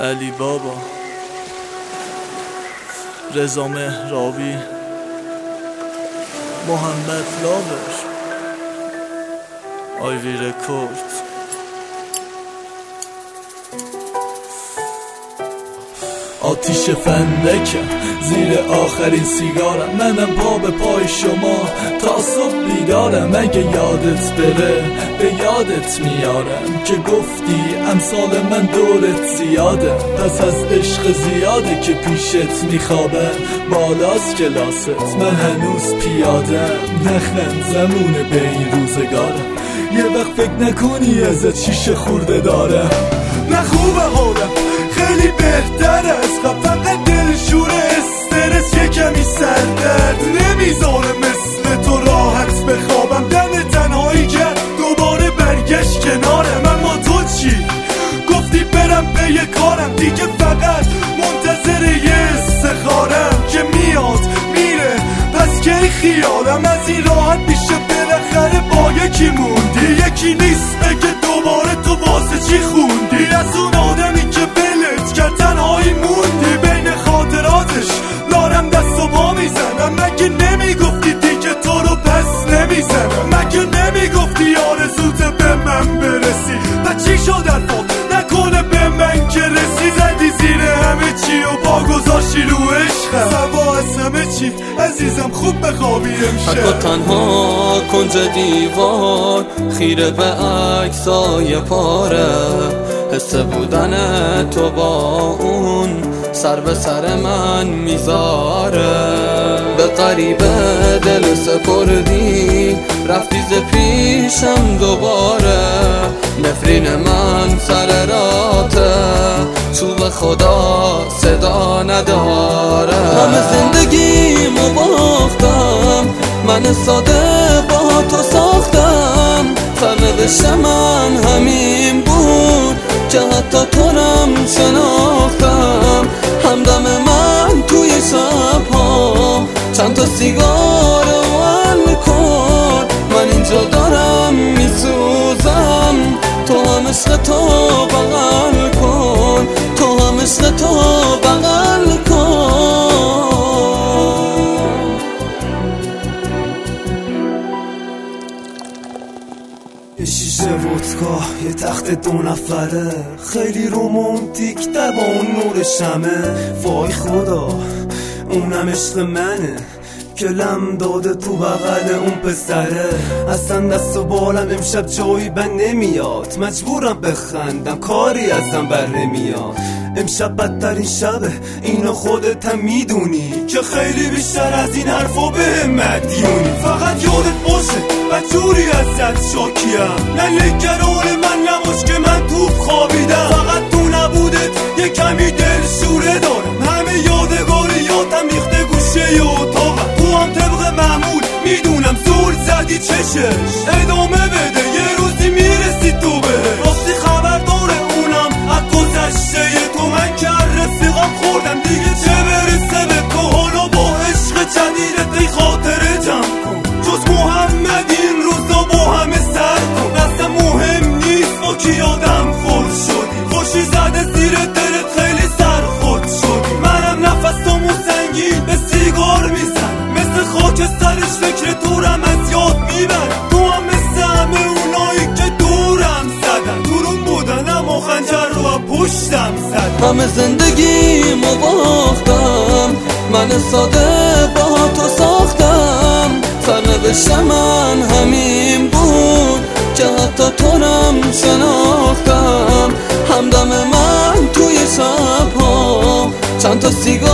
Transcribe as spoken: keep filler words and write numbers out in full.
علی بابا، رضا مهرابی، محمد لاور، آیوی رکورد. آتیش فندکم زیر آخرین سیگارم، منم پا به پای شما تا صبح بیدارم. اگه یادت بره به یادت میارم که گفتی امثال من دورت زیاده. پس از عشق زیاده که پیشت میخوابم، بالاست کلاست من هنوز پیادم. نخند زمونه به این روزگارم، یه وقت فکر نکنی ازت شیشه خورده دارم. نه خوبه حالم خیلی بهتر است، فقط دلشور استرس یه کمی سردرد نمیذاره مثل تو راحت بخوابم. دم تنهایی کرد دوباره برگشت کنارم. من با تو چی؟ گفتی برم به یه کارم دیگه، فقط منتظر یه استخارم که میاد میره. پس کی خیالم از این راحت میشه؟ بالاخره با یکی موندی، یکی نیست بگه دوباره تو واسه چی خوندی. از اون آدمی که بلت کرد تنهایی موندی، بین خاطراتش دارم دست و پا میزنم. مگه نمیگفتی دیگه تو رو پس نمیزنم؟ مگه نمیگفتی آرزوت به من برسی؟ و چی شد الفا نکنه به من که رسی؟ زدی زیر همه چی و با گذاشتی رو عشقم. سوا از همه چی عزیزم خوب بخوابی امشب. حتی تنها کنج دیوار خیره به عکسای پاره، حس بودن تو با اون سر به سر من میذاره. به غریبه دل سپردی رفتی ز پیشم دوباره. نفرین من سر راته، چوب خدا صدا نداره. همه زندگیمو باختم، من ساده با تو ساختم. سرنوشت من همین بود که حتی تو رم شناختم. همدم من توی شبها چند تا سیگار ول کن. من اینجا دارم میسوزم، تو هم عشق تو بغل کن، تو هم عشق تو بغل کن. یه شیشه ودکا یه تخت دو نفره، خیلی رومانتیک در با اون نور شمه. وای خدا اونم عشق منه که لم داده تو بغل اون پسره. اصلا دست و بالم امشب جایی بن نمیاد، مجبورم بخندم کاری ازم بر نمیاد. امشب بدترین شبه اینو خودت هم میدونی که خیلی بیشتر از این حرفا به مدیونی. فقط یادت باشه بجوری ازت شاکیم، نه نگران من نباش که من توپ خوابیدم. فقط تو نبودت یه کمی دل شوره دارم، همه یادگاریاتم ریخته گوشه اتاقم. تو هم طبق معمول میدونم زور زدی چشش، ادامه بده یه روزی میرسی تو به. راستی خبر داره اونم از گذشته تو، من که رفیقم خوردم دیگه چه برسه به تو. حالا با عشق جدیدت ای خاطره جمع کن، جز محمد این روزا با همه سر کن. اصلا مهم نیست با کی آدم خود شدی، خوشی زده زیر دلت خیلی سرخود شدی. منم نفسامو سنگین به سیگار میزنم، مثل خاک سرش فکر دورم از یاد میبرم. تو هم مثل همه اونایی که دورم زدن، دورم بودن اما خنجر رو از پشتم زدن. همه زندگیمو باختم، من ساده با تو ساختم. سرنوشت من همین بود که حتی تو رم شناختم. همدم من توی شبها چند تا سیگار